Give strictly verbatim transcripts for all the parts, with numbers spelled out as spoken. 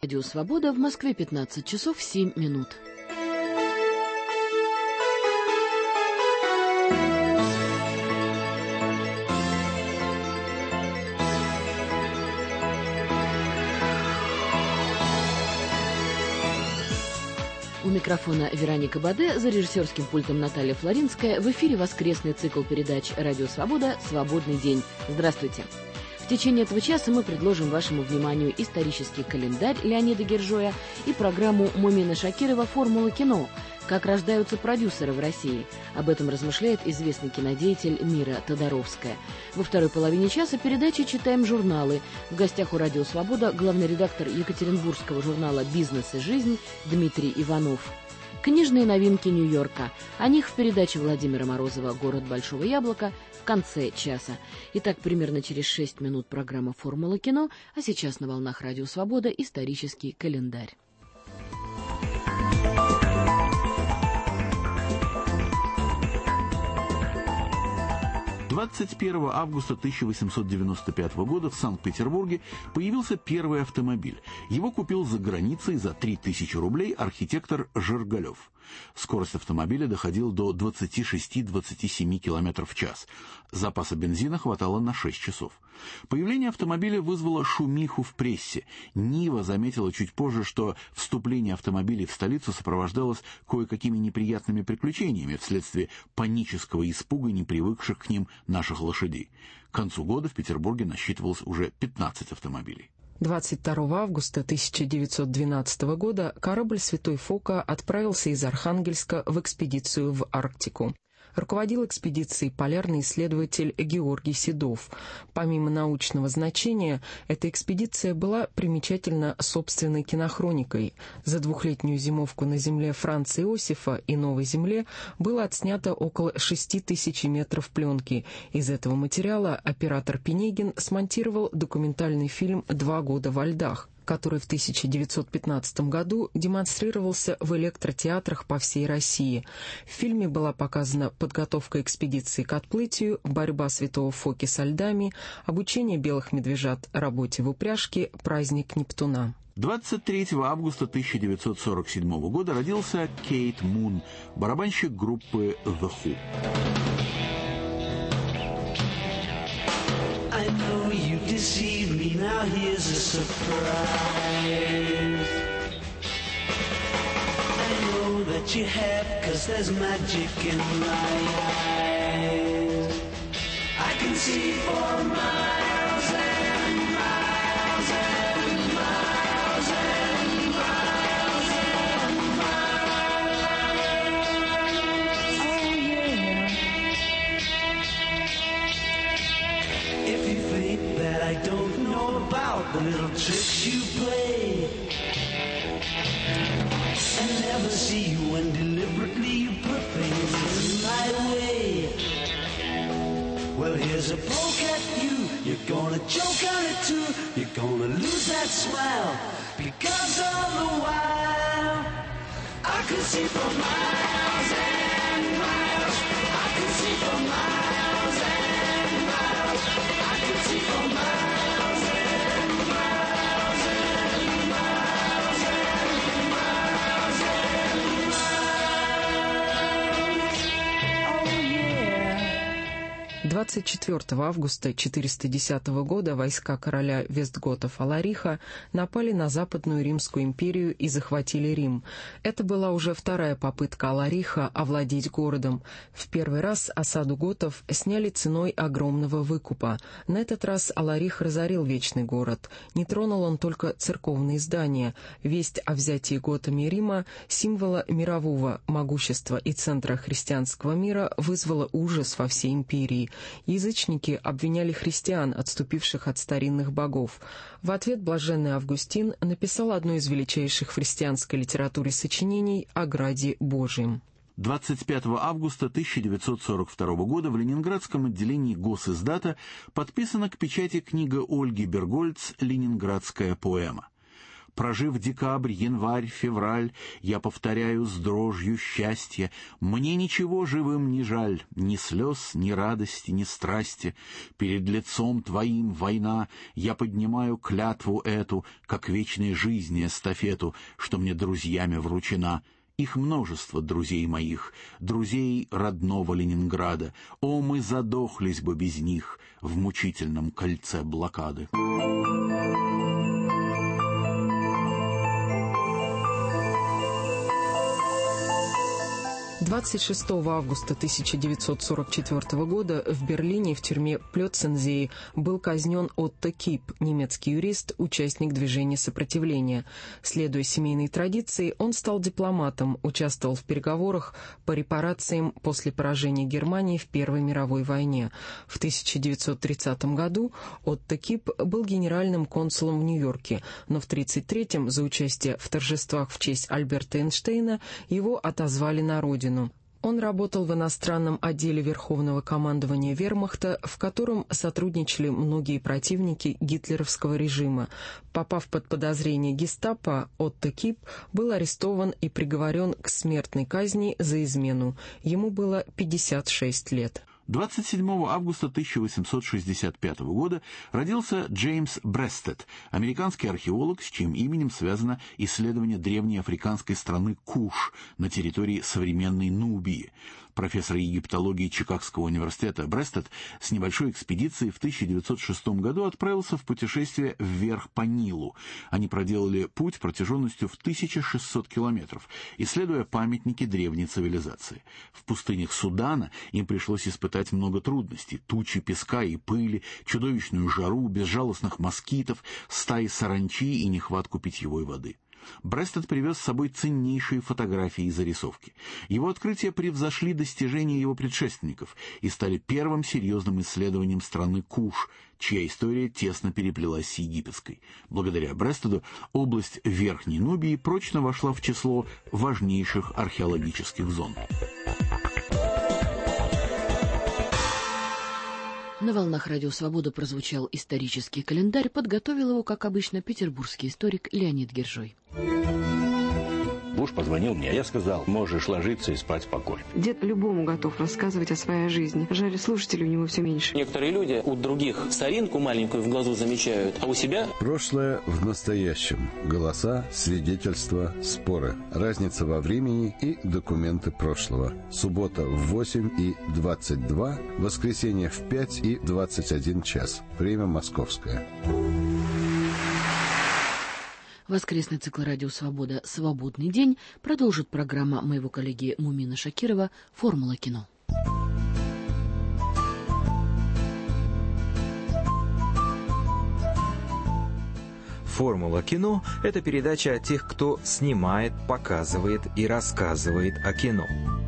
Радио «Свобода», в Москве пятнадцать часов семь минут. У микрофона Вероника Баде, за режиссерским пультом Наталья Флоринская. В эфире воскресный цикл передач «Радио Свобода. Свободный день». Здравствуйте. В течение этого часа мы предложим вашему вниманию исторический календарь Леонида Гержоя и программу Мумина Шакирова «Формула кино. Как рождаются продюсеры в России». Об этом размышляет известный кинодеятель Мира Тодоровская. Во второй половине часа передачи «Читаем журналы». В гостях у «Радио Свобода» главный редактор екатеринбургского журнала «Бизнес и жизнь» Дмитрий Иванов. Книжные новинки Нью-Йорка. О них в передаче Владимира Морозова «Город Большого Яблока» в конце часа. Итак, примерно через шесть минут программа «Формула кино», а сейчас на волнах «Радио Свобода» исторический календарь. двадцать первого августа тысяча восемьсот девяносто пятого года в Санкт-Петербурге появился первый автомобиль. Его купил за границей за три тысячи рублей архитектор Жиргалев. Скорость автомобиля доходила до двадцати шести — двадцати семи километров в час. Запаса бензина хватало на шесть часов. Появление автомобиля вызвало шумиху в прессе. Нива заметила чуть позже, что вступление автомобилей в столицу сопровождалось кое-какими неприятными приключениями вследствие панического испуга непривыкших к ним наших лошадей. К концу года в Петербурге насчитывалось уже пятнадцать автомобилей. двадцать второго августа тысяча девятьсот двенадцатого года корабль «Святой Фока» отправился из Архангельска в экспедицию в Арктику. Руководил экспедицией полярный исследователь Георгий Седов. Помимо научного значения, эта экспедиция была примечательна собственной кинохроникой. За двухлетнюю зимовку на земле Франца Иосифа и Новой Земле было отснято около шести тысяч метров пленки. Из этого материала оператор Пинегин смонтировал документальный фильм «Два года во льдах», который в тысяча девятьсот пятнадцатом году демонстрировался в электротеатрах по всей России. В фильме была показана подготовка экспедиции к отплытию, борьба Святого Фоки со льдами, обучение белых медвежат работе в упряжке, праздник Нептуна. двадцать третьего августа тысяча девятьсот сорок седьмого года родился Кейт Мун, барабанщик группы The Who. I know you deceived me, now here's a surprise. I know that you have, 'cause there's magic in my eyes. I can see for miles and miles and miles and miles and miles. Oh yeah. If you think that I don't know about the little tricks you play, and never see you when deliberately you put things in my way, well, here's a poke at you. You're gonna choke on it too. You're gonna lose that smile, because all the while I can see for miles and miles. I can see for miles and miles. I can see for miles and miles and miles and miles and miles. Oh yeah. двадцать четвертого августа четыреста десятого года войска короля Вестготов Алариха напали на Западную Римскую империю и захватили Рим. Это была уже вторая попытка Алариха овладеть городом. В первый раз осаду готов сняли ценой огромного выкупа. На этот раз Аларих разорил Вечный город. Не тронул он только церковные здания. Весть о взятии готами Рима, символа мирового могущества и центра христианского мира, вызвала ужас во всей империи. Язычники обвиняли христиан, отступивших от старинных богов. В ответ блаженный Августин написал одно из величайших в христианской литературе сочинений о Граде Божьем. двадцать пятого августа тысяча девятьсот сорок второго года в Ленинградском отделении Госиздата подписана к печати книга Ольги Бергольц «Ленинградская поэма». Прожив декабрь, январь, февраль, я повторяю с дрожью счастья: мне ничего живым не жаль, ни слез, ни радости, ни страсти. Перед лицом твоим, война, я поднимаю клятву эту, как вечной жизни эстафету, что мне друзьями вручена. Их множество, друзей моих, друзей родного Ленинграда. О, мы задохлись бы без них в мучительном кольце блокады. двадцать шестого августа тысяча девятьсот сорок четвёртого года в Берлине в тюрьме Плёцензее был казнен Отто Кип, немецкий юрист, участник движения сопротивления. Следуя семейной традиции, он стал дипломатом, участвовал в переговорах по репарациям после поражения Германии в Первой мировой войне. В тысяча девятьсот тридцатом году Отто Кип был генеральным консулом в Нью-Йорке, но в тридцать третьем за участие в торжествах в честь Альберта Эйнштейна его отозвали на родину. Он работал в иностранном отделе Верховного командования Вермахта, в котором сотрудничали многие противники гитлеровского режима. Попав под подозрение гестапо, Отто Кип был арестован и приговорен к смертной казни за измену. Ему было пятьдесят шесть лет. двадцать седьмого августа тысяча восемьсот шестьдесят пятого года родился Джеймс Брестед, американский археолог, с чьим именем связано исследование древней африканской страны Куш на территории современной Нубии. Профессор египтологии Чикагского университета Брестед с небольшой экспедицией в тысяча девятьсот шестом году отправился в путешествие вверх по Нилу. Они проделали путь протяженностью в тысячу шестьсот километров, исследуя памятники древней цивилизации. В пустынях Судана им пришлось испытать много трудностей: тучи песка и пыли, чудовищную жару, безжалостных москитов, стаи саранчи и нехватку питьевой воды. Брестед привез с собой ценнейшие фотографии и зарисовки. Его открытия превзошли достижения его предшественников и стали первым серьезным исследованием страны Куш, чья история тесно переплелась с египетской. Благодаря Брестеду область Верхней Нубии прочно вошла в число важнейших археологических зон. На волнах Радио Свобода прозвучал исторический календарь. Подготовил его, как обычно, петербургский историк Леонид Гержой. Буш позвонил мне, я сказал: можешь ложиться и спать спокойно. Дед любому готов рассказывать о своей жизни. Жаль, слушателей у него все меньше. Некоторые люди у других соринку маленькую в глазу замечают, а у себя... Прошлое в настоящем. Голоса, свидетельства, споры. Разница во времени и документы прошлого. Суббота в восемь и двадцать два, воскресенье в пять и двадцать один час. Время московское. Воскресный цикл «Радио Свобода. Свободный день» продолжит программа моего коллеги Мумина Шакирова «Формула кино». «Формула кино» — это передача о тех, кто снимает, показывает и рассказывает о кино.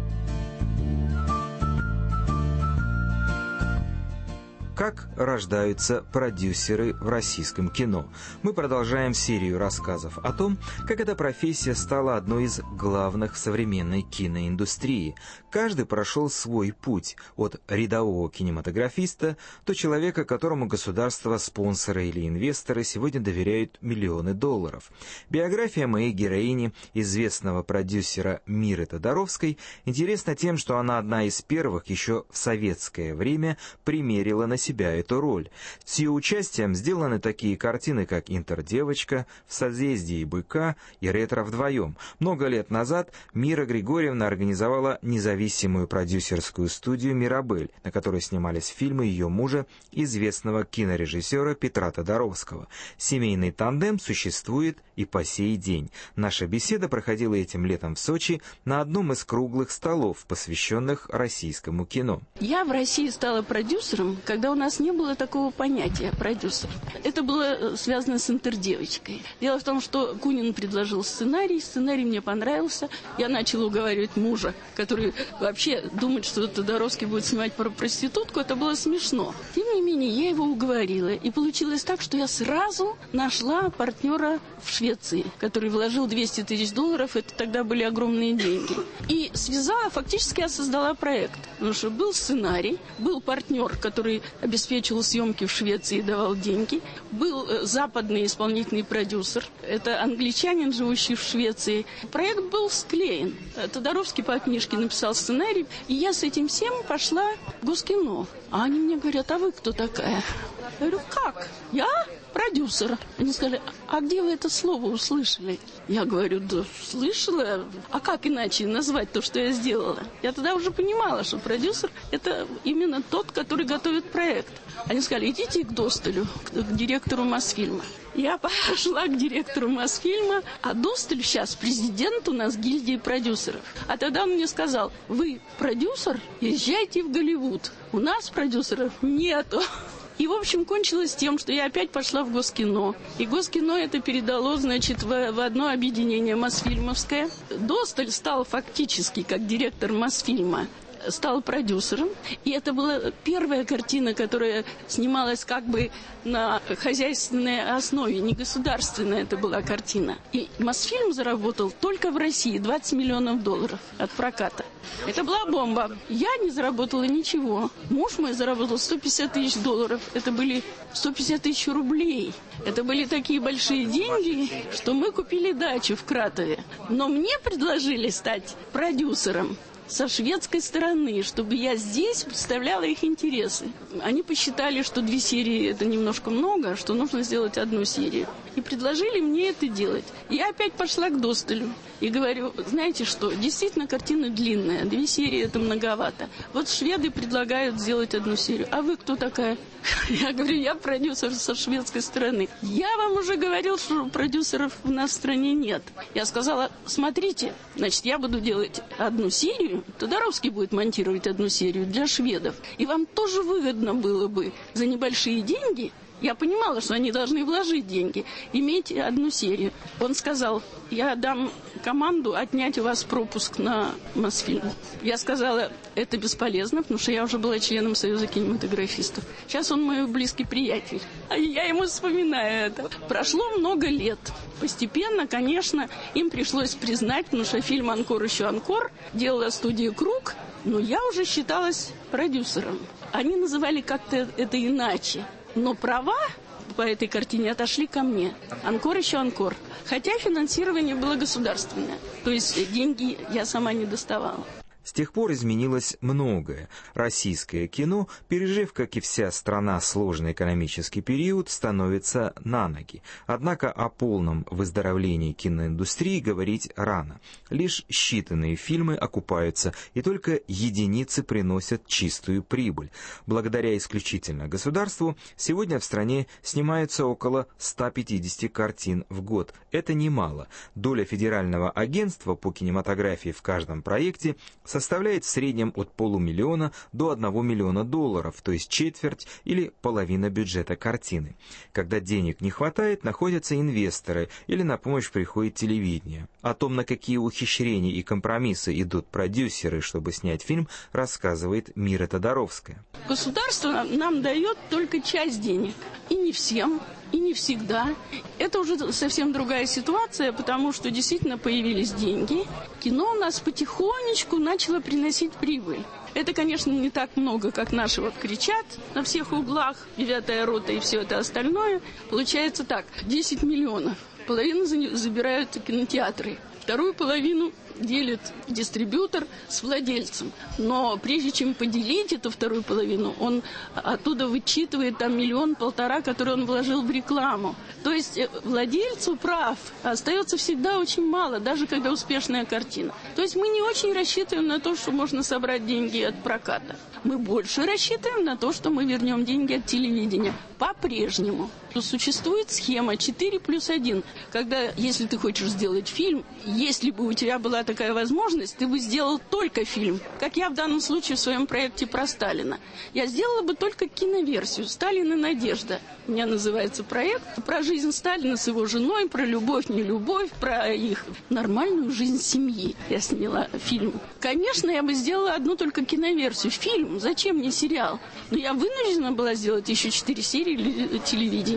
Как рождаются продюсеры в российском кино? Мы продолжаем серию рассказов о том, как эта профессия стала одной из главных в современной киноиндустрии. Каждый прошел свой путь, от рядового кинематографиста до человека, которому государство, спонсоры или инвесторы сегодня доверяют миллионы долларов. Биография моей героини, известного продюсера Миры Тодоровской, интересна тем, что она одна из первых еще в советское время примерила на себя эту роль. С ее участием сделаны такие картины, как «Интердевочка», «В созвездии быка» и «Ретро вдвоем». Много лет назад Мира Григорьевна организовала независимую продюсерскую студию «Мирабель», на которой снимались фильмы ее мужа, известного кинорежиссера Петра Тодоровского. Семейный тандем существует и по сей день. Наша беседа проходила этим летом в Сочи на одном из круглых столов, посвященных российскому кино. Я в России стала продюсером, когда у нас не было такого понятия продюсер. Это было связано с «Интердевочкой». Дело в том, что Кунин предложил сценарий, сценарий мне понравился. Я начала уговаривать мужа, который вообще думает, что Тодоровский будет снимать про проститутку. Это было смешно. Тем не менее, я его уговорила. И получилось так, что я сразу нашла партнера в Швеции, который вложил двести тысяч долларов. Это тогда были огромные деньги. И связала, фактически я создала проект. Потому что был сценарий, был партнер, который обеспечивал съемки в Швеции и давал деньги. Был западный исполнительный продюсер. Это англичанин, живущий в Швеции. Проект был склеен. Тодоровский по книжке написал сценарий. И я с этим всем пошла в Госкино. А они мне говорят: а вы кто такая? Я говорю: как? Я продюсер. Они сказали: а где вы это слово услышали? Я говорю: да слышала. А как иначе назвать то, что я сделала? Я тогда уже понимала, что продюсер – это именно тот, который готовит проект. Они сказали: идите к Досталю, к директору Мосфильма. Я пошла к директору Мосфильма, а Досталь сейчас президент у нас гильдии продюсеров. А тогда он мне сказал: вы продюсер, езжайте в Голливуд. У нас продюсеров нету. И, в общем, кончилось тем, что я опять пошла в Госкино. И Госкино это передало, значит, в, в одно объединение Мосфильмовское. Досталь стал фактически, как директор Мосфильма, стал продюсером. И это была первая картина, которая снималась как бы на хозяйственной основе, не государственная это была картина. И Мосфильм заработал только в России двадцать миллионов долларов от проката. Это была бомба. Я не заработала ничего. Муж мой заработал сто пятьдесят тысяч долларов. Это были сто пятьдесят тысяч рублей. Это были такие большие деньги, что мы купили дачу в Кратове. Но мне предложили стать продюсером со шведской стороны, чтобы я здесь представляла их интересы. Они посчитали, что две серии это немножко много, что нужно сделать одну серию. И предложили мне это делать. Я опять пошла к Досталю и говорю: знаете что, действительно картина длинная, две серии это многовато. Вот шведы предлагают сделать одну серию. А вы кто такая? Я говорю: я продюсер со шведской стороны. Я вам уже говорил, что продюсеров у нас в стране нет. Я сказала: смотрите, значит, я буду делать одну серию, Тодоровский будет монтировать одну серию для шведов. И вам тоже выгодно было бы за небольшие деньги. Я понимала, что они должны вложить деньги, иметь одну серию. Он сказал: я дам команду отнять у вас пропуск на Мосфильм. Я сказала: это бесполезно, потому что я уже была членом Союза кинематографистов. Сейчас он мой близкий приятель. А я ему вспоминаю это. Прошло много лет. Постепенно, конечно, им пришлось признать, потому что фильм «Анкор еще Анкор» делала студия «Круг», но я уже считалась продюсером. Они называли как-то это иначе. Но права по этой картине отошли ко мне. Анкор еще Анкор. Хотя финансирование было государственное. То есть деньги я сама не доставала. С тех пор изменилось многое. Российское кино, пережив, как и вся страна, сложный экономический период, становится на ноги. Однако о полном выздоровлении киноиндустрии говорить рано. Лишь считанные фильмы окупаются, и только единицы приносят чистую прибыль. Благодаря исключительно государству, сегодня в стране снимаются около ста пятидесяти картин в год. Это немало. Доля федерального агентства по кинематографии в каждом проекте составляет в среднем от полумиллиона до одного миллиона долларов, то есть четверть или половина бюджета картины. Когда денег не хватает, находятся инвесторы или на помощь приходит телевидение. О том, на какие ухищрения и компромиссы идут продюсеры, чтобы снять фильм, рассказывает Мира Тодоровская. Государство нам дает только часть денег. И не всем, и не всегда. Это уже совсем другая ситуация, потому что действительно появились деньги. Кино у нас потихонечку начало приносить прибыль. Это, конечно, не так много, как наши вот кричат на всех углах, девятая рота и все это остальное. Получается так, десять миллионов. Половину забирают кинотеатры, вторую половину делит дистрибьютор с владельцем. Но прежде чем поделить эту вторую половину, он оттуда вычитывает там миллион-полтора, который он вложил в рекламу. То есть владельцу прав остается всегда очень мало, даже когда успешная картина. То есть мы не очень рассчитываем на то, что можно собрать деньги от проката. Мы больше рассчитываем на то, что мы вернем деньги от телевидения. По-прежнему. Существует схема четыре плюс один, когда, если ты хочешь сделать фильм, если бы у тебя была такая возможность, ты бы сделал только фильм. Как я в данном случае в своем проекте про Сталина. Я сделала бы только киноверсию «Сталин и Надежда». У меня называется проект про жизнь Сталина с его женой, про любовь, не любовь, про их нормальную жизнь семьи. Я сняла фильм. Конечно, я бы сделала одну только киноверсию. Фильм. Зачем мне сериал? Но я вынуждена была сделать еще четыре серии телевидения.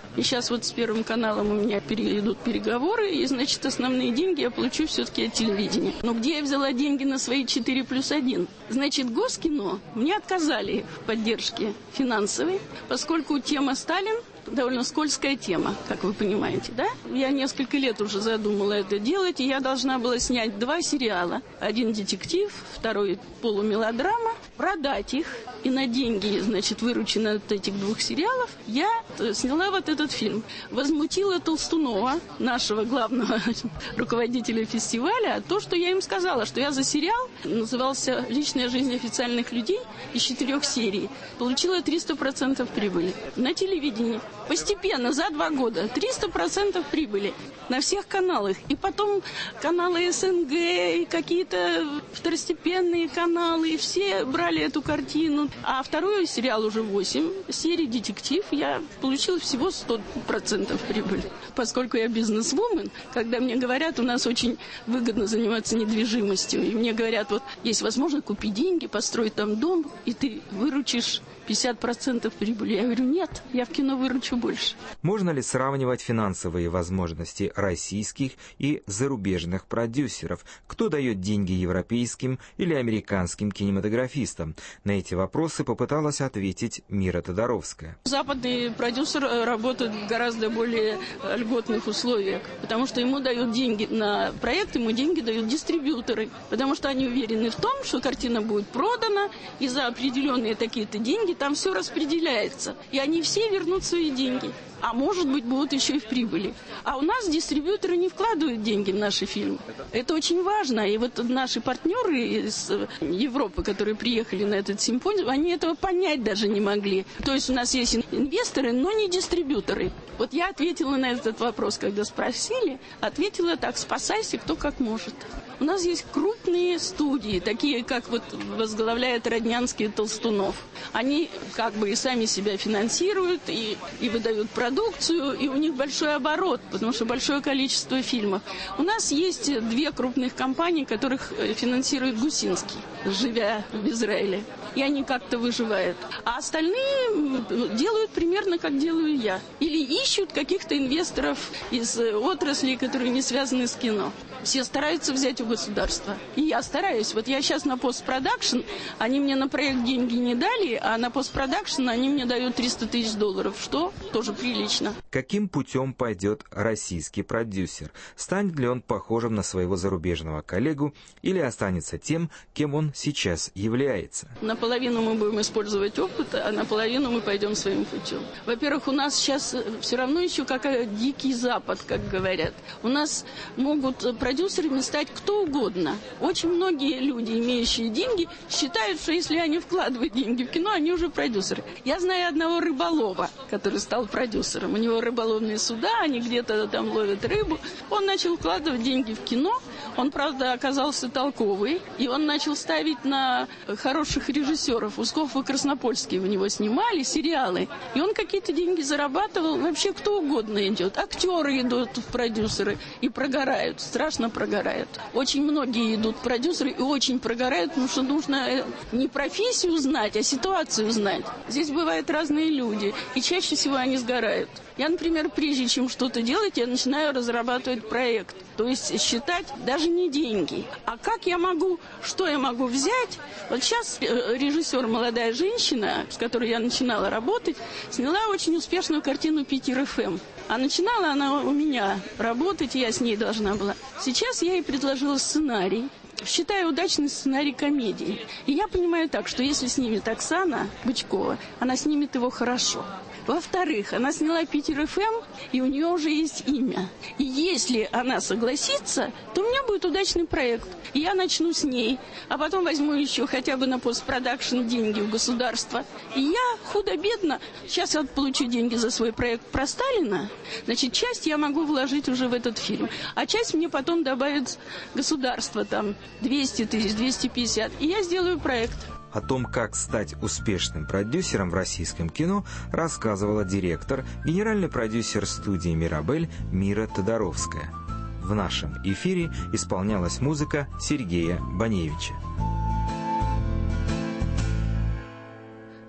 И сейчас вот с Первым каналом у меня идут переговоры, и, значит, основные деньги я получу все-таки от телевидения. Но где я взяла деньги на свои четыре плюс один? Значит, Госкино мне отказали в поддержке финансовой, поскольку тема «Сталин» довольно скользкая тема, как вы понимаете, да? Я несколько лет уже задумала это делать, и я должна была снять два сериала. Один детектив, второй полумелодрама, продать их, и на деньги, значит, вырученные от этих двух сериалов, я сняла вот этот фильм. Возмутила Толстунова, нашего главного руководителя фестиваля, то, что я им сказала, что я за сериал, назывался «Личная жизнь официальных людей», из четырех серий, получила триста процентов прибыли. На телевидении постепенно, за два года, триста процентов прибыли на всех каналах. И потом каналы СНГ, и какие-то второстепенные каналы, и все брали эту картину. А второй сериал уже восемь серий, детектив, я получила всего сто процентов прибыли. Поскольку я бизнес-вумен, когда мне говорят, у нас очень выгодно заниматься недвижимостью, и мне говорят, вот есть возможность купить деньги, построить там дом, и ты выручишь пятьдесят процентов прибыли. Я говорю, нет, я в кино выручу больше. Можно ли сравнивать финансовые возможности российских и зарубежных продюсеров? Кто дает деньги европейским или американским кинематографистам? На эти вопросы попыталась ответить Мира Тодоровская. Западный продюсер работает в гораздо более льготных условиях, потому что ему дают деньги на проект, ему деньги дают дистрибьюторы, потому что они уверены в том, что картина будет продана, и за определенные такие-то деньги там все распределяется. И они все вернут свои деньги. А может быть, будут еще и в прибыли. А у нас дистрибьюторы не вкладывают деньги в наши фильмы. Это очень важно. И вот наши партнеры из Европы, которые приехали на этот симпозиум, они этого понять даже не могли. То есть у нас есть инвесторы, но не дистрибьюторы. Вот я ответила на этот вопрос, когда спросили. Ответила так: спасайся кто как может. У нас есть крупные студии, такие, как вот возглавляет Роднянский и Толстунов. Они как бы и сами себя финансируют, и, и выдают продукцию, и у них большой оборот, потому что большое количество фильмов. У нас есть две крупных компании, которых финансирует Гусинский, живя в Израиле. И они как-то выживают. А остальные делают примерно, как делаю я. Или ищут каких-то инвесторов из отраслей, которые не связаны с кино. Все стараются взять у государства. И я стараюсь. Вот я сейчас на постпродакшн, они мне на проект деньги не дали, а на постпродакшн они мне дают триста тысяч долларов, что тоже прилично. Каким путем пойдет российский продюсер? Станет ли он похожим на своего зарубежного коллегу или останется тем, кем он сейчас является? Наполовину мы будем использовать опыт, а наполовину мы пойдем своим путем. Во-первых, у нас сейчас все равно еще какая дикий запад, как говорят. У нас могут продюсерами стать кто угодно. Очень многие люди, имеющие деньги, считают, что если они вкладывают деньги в кино, они уже продюсеры. Я знаю одного рыболова, который стал продюсером. У него рыболовные суда, они где-то там ловят рыбу. Он начал вкладывать деньги в кино. Он, правда, оказался толковый. И он начал ставить на хороших режиссеров. Усков и Краснопольский у него снимали сериалы. И он какие-то деньги зарабатывал. Вообще кто угодно идет. Актеры идут в продюсеры и прогорают. Страшно прогорают. Очень многие идут в продюсеры и очень прогорают, потому что нужно не профессию знать, а ситуацию знать. Здесь бывают разные люди. И чаще всего они сгорают. Я, например, прежде чем что-то делать, я начинаю разрабатывать проект. То есть считать даже не деньги. А как я могу, что я могу взять? Вот сейчас режиссер, молодая женщина, с которой я начинала работать, сняла очень успешную картину «Питер эф эм». А начинала она у меня работать, и я с ней должна была. Сейчас я ей предложила сценарий. Считаю удачный сценарий комедии. И я понимаю так, что если снимет Оксана Бычкова, она снимет его хорошо. Во-вторых, она сняла «Питер эф эм», и у нее уже есть имя. И если она согласится, то у меня будет удачный проект. И я начну с ней, а потом возьму еще хотя бы на постпродакшн деньги у государства. И я худо-бедно, сейчас я получу деньги за свой проект про Сталина, значит, часть я могу вложить уже в этот фильм. А часть мне потом добавит государство, там, двести тысяч, двести пятьдесят. И я сделаю проект. О том, как стать успешным продюсером в российском кино, рассказывала директор, генеральный продюсер студии «Мирабель» Мира Тодоровская. В нашем эфире исполнялась музыка Сергея Баневича.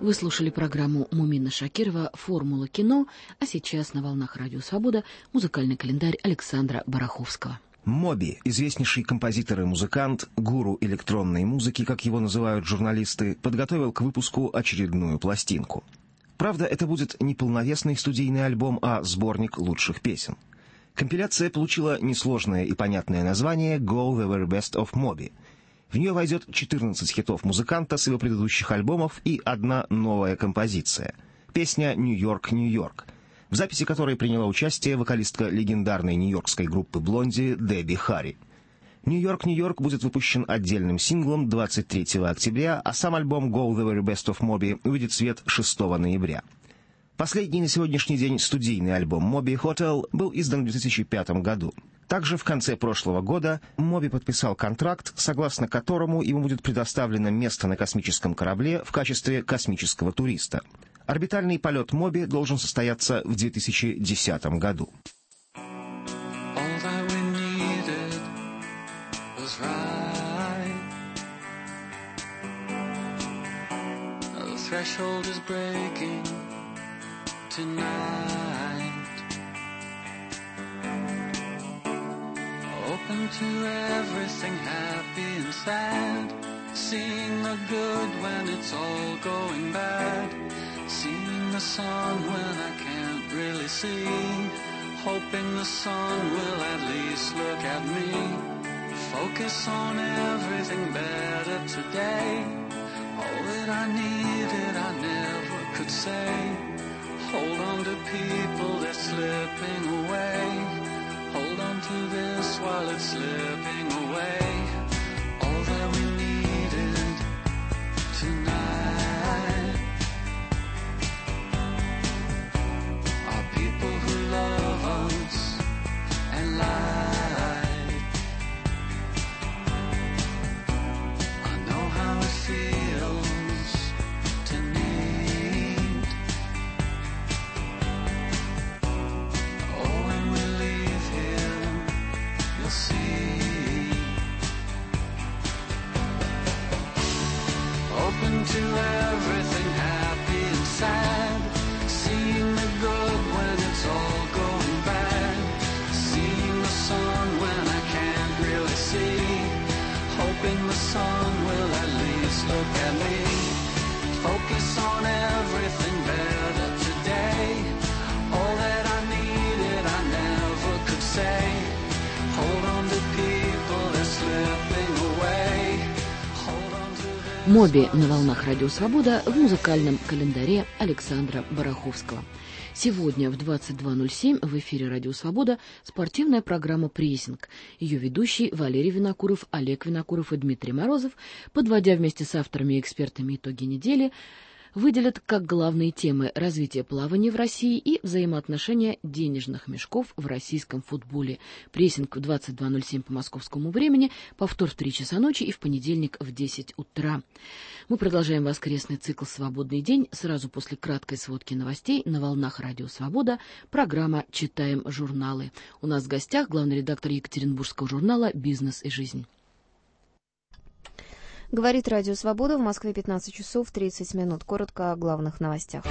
Вы слушали программу Мумина Шакирова «Формула кино», а сейчас на волнах Радио Свобода музыкальный календарь Александра Бараховского. Моби, известнейший композитор и музыкант, гуру электронной музыки, как его называют журналисты, подготовил к выпуску очередную пластинку. Правда, это будет не полновесный студийный альбом, а сборник лучших песен. Компиляция получила несложное и понятное название «Go the Very Best of Moby». В нее войдет четырнадцать хитов музыканта с его предыдущих альбомов и одна новая композиция — песня «Нью-Йорк, Нью-Йорк», в записи которой приняла участие вокалистка легендарной нью-йоркской группы «Блонди» Дебби Харри. «Нью-Йорк, Нью-Йорк» будет выпущен отдельным синглом двадцать третьего октября, а сам альбом «Go the Very Best of Moby» увидит свет шестого ноября. Последний на сегодняшний день студийный альбом «Моби Hotel» был издан в две тысячи пятом году. Также в конце прошлого года Моби подписал контракт, согласно которому ему будет предоставлено место на космическом корабле в качестве космического туриста. Орбитальный полет Моби должен состояться в две тысячи десятом году. Open to everything happy and sad, seeing the good when it's all going bad, seeing the sun when I can't really see, hoping the sun will at least look at me, focus on everything better today, all that I needed I never could say, hold on to people they're slipping away, hold on to this while it's slipping away. All that we needed tonight are people who love us and light. I know how it feels to need. Oh, when we leave here, you'll see. Open to everything happy and sad, seeing the good when it's all going bad, seeing the sun when I can't really see, hoping the sun will at least look at me, focus on everything better today, all that I needed I never could say, hold on to people they're slipping away, hold on to this. Моби на волнах Радио Свобода в музыкальном календаре Александра Бараховского. Сегодня в двадцать два ноль семь в эфире Радио Свобода спортивная программа «Прессинг». Ее ведущие Валерий Винокуров, Олег Винокуров и Дмитрий Морозов, подводя вместе с авторами и экспертами итоги недели, выделят как главные темы развитие плавания в России и взаимоотношения денежных мешков в российском футболе. Прессинг в двадцать два ноль семь по московскому времени, повтор в три часа ночи и в понедельник в десять утра. Мы продолжаем воскресный цикл «Свободный день». Сразу после краткой сводки новостей на волнах Радио Свобода программа «Читаем журналы». У нас в гостях главный редактор екатеринбургского журнала «Бизнес и жизнь». Говорит Радио Свобода, в Москве пятнадцать часов тридцать минут. Коротко о главных новостях.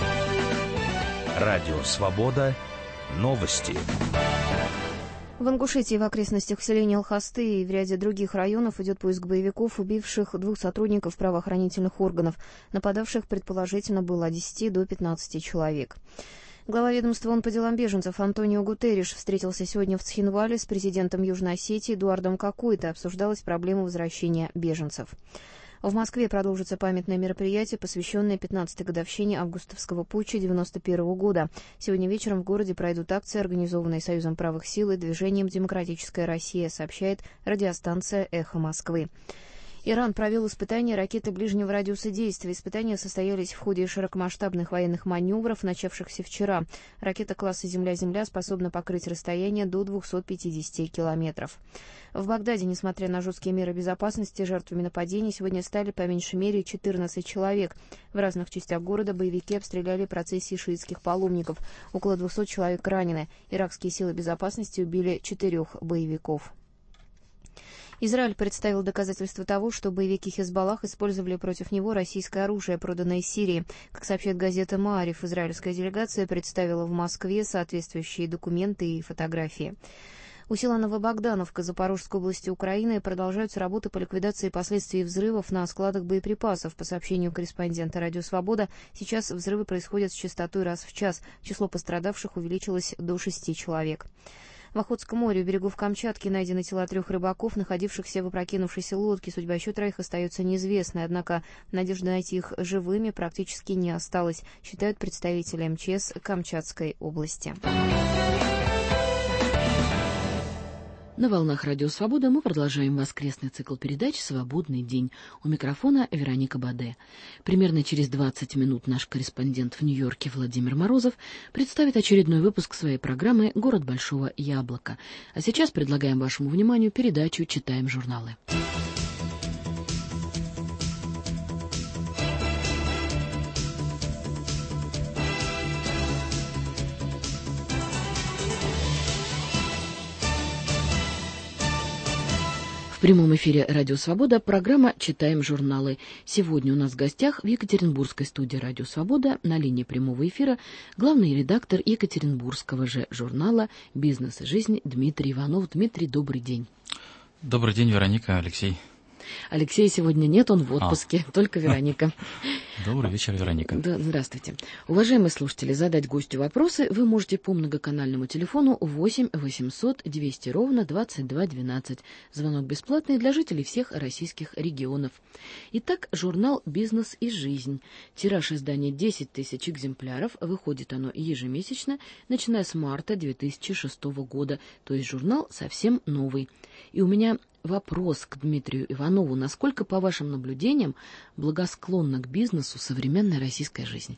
Радио Свобода. Новости. В Ингушетии в окрестностях селения Алхасты и в ряде других районов идет поиск боевиков, убивших двух сотрудников правоохранительных органов. Нападавших, предположительно, было от десяти до пятнадцати человек. Глава ведомства ООН по делам беженцев Антонио Гутерриш встретился сегодня в Цхинвале с президентом Южной Осетии Эдуардом Какуйто. Обсуждалась проблема возвращения беженцев. В Москве продолжится памятное мероприятие, посвященное пятнадцатой годовщине августовского путча девяносто первого года. Сегодня вечером в городе пройдут акции, организованные Союзом правых сил и движением «Демократическая Россия», сообщает радиостанция «Эхо Москвы». Иран провел испытания ракеты ближнего радиуса действия. Испытания состоялись в ходе широкомасштабных военных маневров, начавшихся вчера. Ракета класса «Земля-Земля» способна покрыть расстояние до двухсот пятидесяти километров. В Багдаде, несмотря на жесткие меры безопасности, жертвами нападений сегодня стали по меньшей мере четырнадцать человек. В разных частях города боевики обстреляли процессии шиитских паломников. Около двухсот человек ранены. Иракские силы безопасности убили четырех боевиков. Израиль представил доказательства того, что боевики Хизбаллах использовали против него российское оружие, проданное из Сирии. Как сообщает газета «Маариф», израильская делегация представила в Москве соответствующие документы и фотографии. У села Новобогдановка Запорожской области Украины продолжаются работы по ликвидации последствий взрывов на складах боеприпасов. По сообщению корреспондента «Радио Свобода», сейчас взрывы происходят с частотой раз в час. Число пострадавших увеличилось до шести человек. В Охотском море у берегов Камчатки найдены тела трех рыбаков, находившихся в опрокинувшейся лодке. Судьба еще троих остается неизвестной, однако надежды найти их живыми практически не осталось, считают представители эм че эс Камчатской области. На волнах Радио Свобода мы продолжаем воскресный цикл передач «Свободный день». У микрофона Вероника Баде. Примерно через двадцать минут наш корреспондент в Нью-Йорке Владимир Морозов представит очередной выпуск своей программы «Город Большого Яблока». А сейчас предлагаем вашему вниманию передачу «Читаем журналы». В прямом эфире «Радио Свобода» программа «Читаем журналы». Сегодня у нас в гостях в Екатеринбургской студии «Радио Свобода» на линии прямого эфира главный редактор екатеринбургского же журнала «Бизнес и жизнь» Дмитрий Иванов. Дмитрий, добрый день. Добрый день, Вероника, Алексей. Алексея сегодня нет, он в отпуске, а. только Вероника. Добрый вечер, Вероника. Да, здравствуйте. Уважаемые слушатели, задать гостю вопросы вы можете по многоканальному телефону восемь восемьсот двести ровно двадцать два двенадцать. Звонок бесплатный для жителей всех российских регионов. Итак, журнал «Бизнес и жизнь». Тираж издания десять тысяч экземпляров. Выходит оно ежемесячно, начиная с марта две тысячи шестого года. То есть журнал совсем новый. И у меня вопрос к Дмитрию Иванову. Насколько, по вашим наблюдениям, благосклонна к бизнесу современная российская жизнь?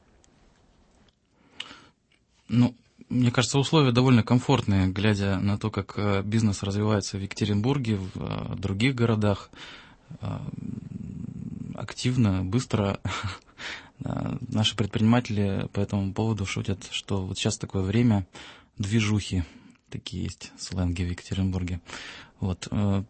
Ну, мне кажется, условия довольно комфортные, глядя на то, как бизнес развивается в Екатеринбурге, в других городах. Активно, быстро. Наши предприниматели по этому поводу шутят, что вот сейчас такое время движухи. Такие есть сленги в Екатеринбурге. Вот. Ну,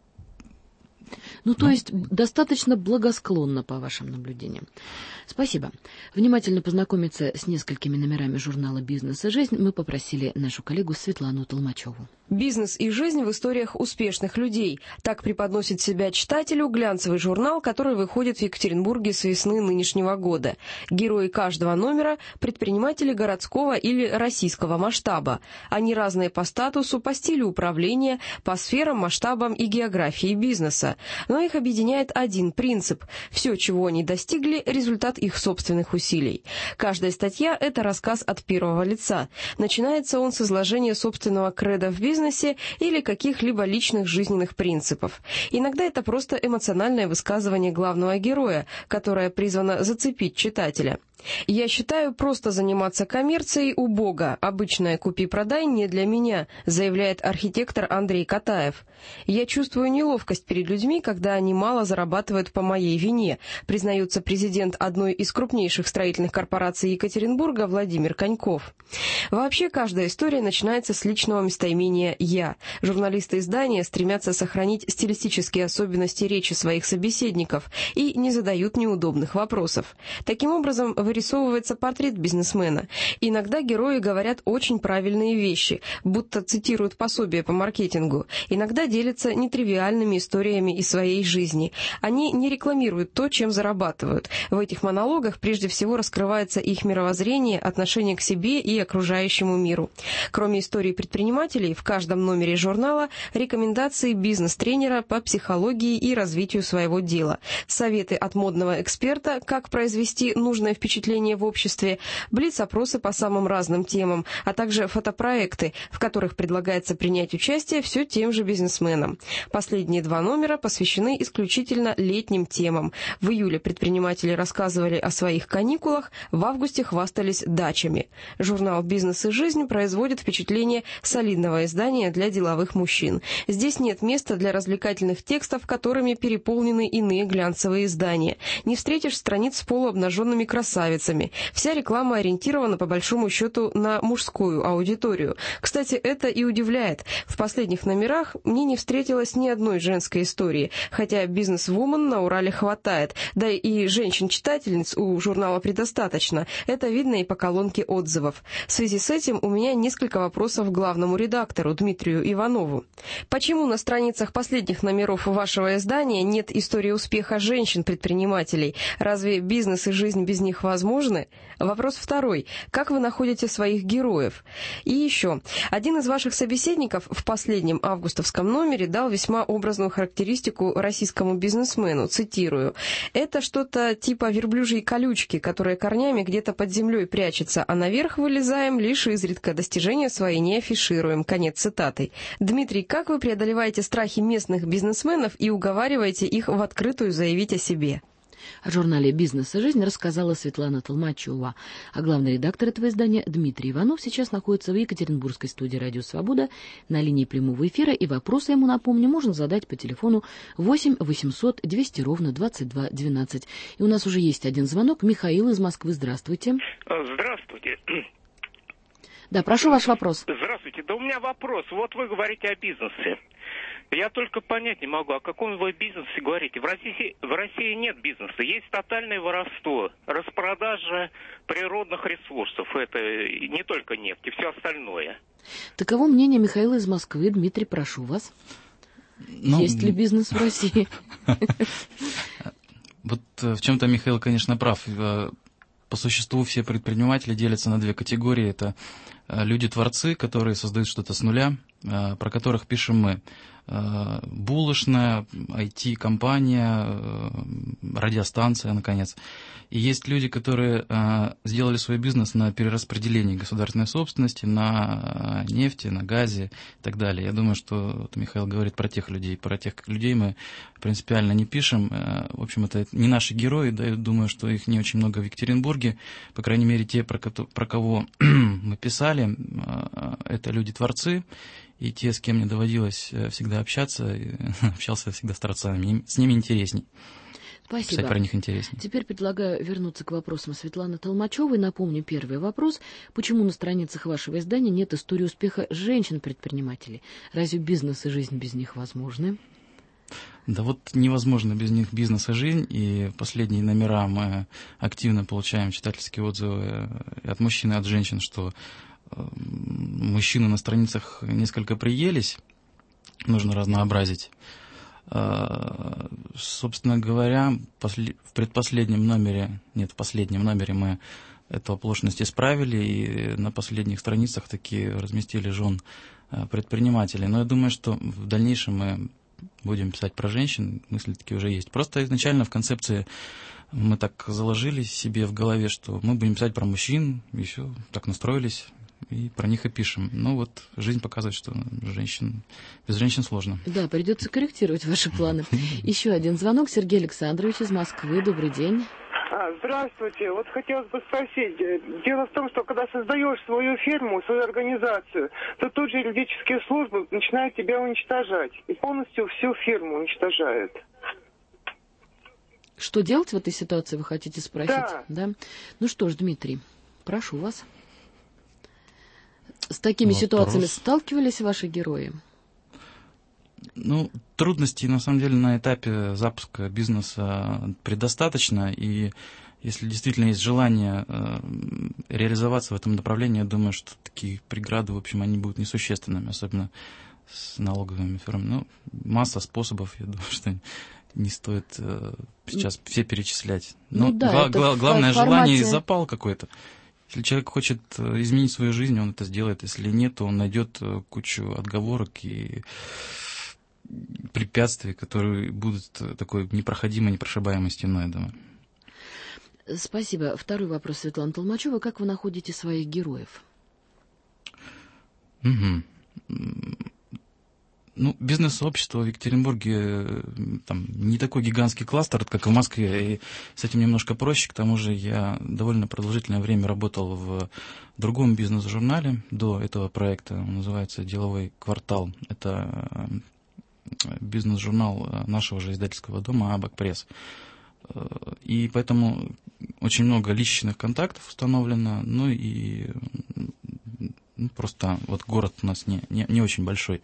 то ну, есть достаточно благосклонно, по вашим наблюдениям. Спасибо. Внимательно познакомиться с несколькими номерами журнала «Бизнес и жизнь» мы попросили нашу коллегу Светлану Толмачеву. «Бизнес и жизнь в историях успешных людей». Так преподносит себя читателю глянцевый журнал, который выходит в Екатеринбурге с весны нынешнего года. Герои каждого номера – предприниматели городского или российского масштаба. Они разные по статусу, по стилю управления, по сферам, масштабам и географии бизнеса. Но их объединяет один принцип – все, чего они достигли, результат их собственных усилий. Каждая статья – это рассказ от первого лица. Начинается он с изложения собственного кредо в бизнесе или каких-либо личных жизненных принципов. Иногда это просто эмоциональное высказывание главного героя, которое призвано зацепить читателя. «Я считаю, просто заниматься коммерцией убого. Обычное купи-продай не для меня», заявляет архитектор Андрей Катаев. «Я чувствую неловкость перед людьми, когда они мало зарабатывают по моей вине», признается президент одной из крупнейших строительных корпораций Екатеринбурга Владимир Коньков. Вообще, каждая история начинается с личного местоимения «я». Журналисты издания стремятся сохранить стилистические особенности речи своих собеседников и не задают неудобных вопросов. Таким образом, вырисовывается портрет бизнесмена. Иногда герои говорят очень правильные вещи, будто цитируют пособие по маркетингу. Иногда делятся нетривиальными историями из своей жизни. Они не рекламируют то, чем зарабатывают. В этих монологах прежде всего раскрывается их мировоззрение, отношение к себе и окружающему миру. Кроме историй предпринимателей, в каждом номере журнала рекомендации бизнес-тренера по психологии и развитию своего дела, советы от модного эксперта, как произвести нужное впечатление в обществе, блиц-опросы по самым разным темам, а также фотопроекты, в которых предлагается принять участие все тем же бизнесменам. Последние два номера посвящены исключительно летним темам. В июле предприниматели рассказывали о своих каникулах, в августе хвастались дачами. Журнал «Бизнес и жизнь» производит впечатление солидного издания издание для деловых мужчин. Здесь нет места для развлекательных текстов, которыми переполнены иные глянцевые издания. Не встретишь страниц с полуобнаженными красавицами. Вся реклама ориентирована, по большому счету, на мужскую аудиторию. Кстати, это и удивляет. В последних номерах мне не встретилось ни одной женской истории, хотя бизнес-вумен на Урале хватает, да и женщин-читательниц у журнала предостаточно. Это видно и по колонке отзывов. В связи с этим у меня несколько вопросов к главному редактору Дмитрию Иванову. Почему на страницах последних номеров вашего издания нет истории успеха женщин-предпринимателей? Разве бизнес и жизнь без них возможны? Вопрос второй. Как вы находите своих героев? И еще. Один из ваших собеседников в последнем августовском номере дал весьма образную характеристику российскому бизнесмену. Цитирую. «Это что-то типа верблюжьей колючки, которая корнями где-то под землей прячется, а наверх вылезаем лишь изредка, достижения свои не афишируем». Конец цитаты. Дмитрий, как вы преодолеваете страхи местных бизнесменов и уговариваете их в открытую заявить о себе? О журнале «Бизнес и жизнь» рассказала Светлана Толмачева. А главный редактор этого издания Дмитрий Иванов сейчас находится в Екатеринбургской студии «Радио Свобода» на линии прямого эфира, и вопросы ему, напомню, можно задать по телефону восемь восемьсот двести ровно двадцать два двенадцать. И у нас уже есть один звонок. Михаил из Москвы. Здравствуйте. Здравствуйте. Да, прошу ваш вопрос. Здравствуйте. Да у меня вопрос. Вот вы говорите о бизнесе. Я только понять не могу, о каком вы бизнесе говорите. В России, в России нет бизнеса. Есть тотальное воровство, распродажа природных ресурсов. Это не только нефть, и все остальное. Таково мнение Михаила из Москвы. Дмитрий, прошу вас. Ну, есть ли бизнес в России? Вот в чем-то Михаил, конечно, прав. По существу все предприниматели делятся на две категории. Это люди-творцы, которые создают что-то с нуля, про которых пишем мы. Булочная, ай ти-компания, радиостанция, наконец. И есть люди, которые сделали свой бизнес на перераспределении государственной собственности, на нефти, на газе и так далее. Я думаю, что вот Михаил говорит про тех людей. Про тех людей мы принципиально не пишем. В общем, это не наши герои, да, я думаю, что их не очень много в Екатеринбурге. По крайней мере, те, про, про кого мы писали, это люди-творцы. И те, с кем мне доводилось всегда общаться, общался всегда с творцами. С ними интересней. Спасибо. Писать про них интересней. Теперь предлагаю вернуться к вопросам Светланы Толмачевой. Напомню первый вопрос. Почему на страницах вашего издания нет истории успеха женщин-предпринимателей? Разве бизнес и жизнь без них возможны? Да вот невозможно без них бизнес и жизнь, и последние номера мы активно получаем читательские отзывы от мужчин и от женщин, что мужчины на страницах несколько приелись, нужно разнообразить. Собственно говоря, в предпоследнем номере, нет, в последнем номере мы эту оплошность исправили, и на последних страницах таки разместили жен предпринимателей. Но я думаю, что в дальнейшем мы будем писать про женщин, мысли такие уже есть. Просто изначально в концепции мы так заложили себе в голове, что мы будем писать про мужчин, и все, так настроились. И про них и пишем. Ну вот жизнь показывает, что женщин, без женщин сложно. Да, придется корректировать ваши планы. Еще один звонок. Сергей Александрович из Москвы. Добрый день. А, здравствуйте. Вот хотелось бы спросить. Дело в том, что когда создаешь свою фирму, свою организацию, то тут же юридические службы начинают тебя уничтожать. И полностью всю фирму уничтожают. Что делать в этой ситуации, вы хотите спросить? Да. Да? Ну что ж, Дмитрий, прошу вас. С такими Вопрос. ситуациями сталкивались ваши герои? Ну, трудностей, на самом деле, на этапе запуска бизнеса предостаточно, и если действительно есть желание э, реализоваться в этом направлении, я думаю, что такие преграды, в общем, они будут несущественными, особенно с налоговыми фирмами. Ну, масса способов, я думаю, что не стоит э, сейчас все перечислять. Ну, Но да, гла- гла- главное формате... желание и запал какой-то. Если человек хочет изменить свою жизнь, он это сделает. Если нет, то он найдет кучу отговорок и препятствий, которые будут такой непроходимой, непрошибаемой стеной, я думаю. Спасибо. Второй вопрос, Светлана Толмачева. Как вы находите своих героев? Угу. Ну, бизнес-сообщество в Екатеринбурге там не такой гигантский кластер, как в Москве, и с этим немножко проще. К тому же я довольно продолжительное время работал в другом бизнес-журнале до этого проекта. Он называется «Деловой квартал». Это бизнес-журнал нашего же издательского дома «Абак Пресс». И поэтому очень много личных контактов установлено, ну и просто вот город у нас не, не, не очень большой.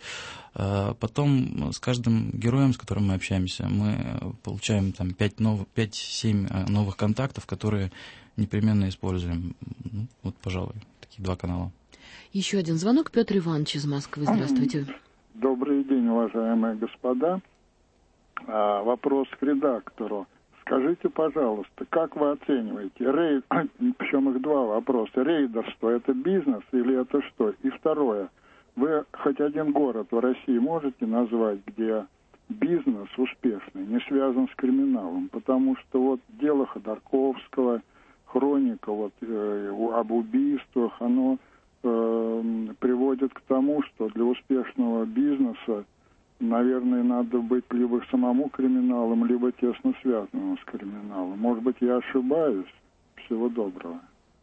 Потом с каждым героем, с которым мы общаемся, мы получаем там пять-семь новых контактов, которые непременно используем. Ну, вот, пожалуй, такие два канала. Еще один звонок. Петр Иванович из Москвы. Здравствуйте. Добрый день, уважаемые господа. А, вопрос к редактору. Скажите, пожалуйста, как вы оцениваете рейд, причем их два вопроса, рейдерство это бизнес или это что? И второе, вы хоть один город в России можете назвать, где бизнес успешный, не связан с криминалом? Потому что вот дело Ходорковского, хроника вот, э, об убийствах, оно э, приводит к тому, что для успешного бизнеса наверное, надо быть либо самому криминалом, либо тесно связанным с криминалом. Может быть, я ошибаюсь. Всего доброго.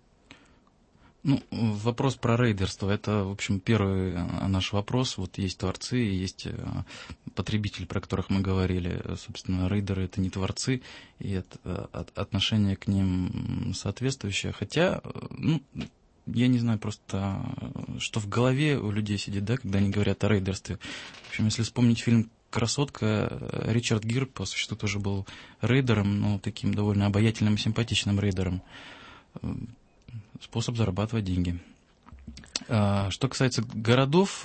Ну, вопрос про рейдерство. Это, в общем, первый наш вопрос. Вот есть творцы, есть потребители, про которых мы говорили. Собственно, рейдеры — это не творцы, и это отношение к ним соответствующее. Хотя, ну, я не знаю просто, что в голове у людей сидит, да, когда они говорят о рейдерстве. В общем, если вспомнить фильм «Красотка», Ричард Гир, по существу, тоже был рейдером, но таким довольно обаятельным и симпатичным рейдером. Способ зарабатывать деньги. Что касается городов,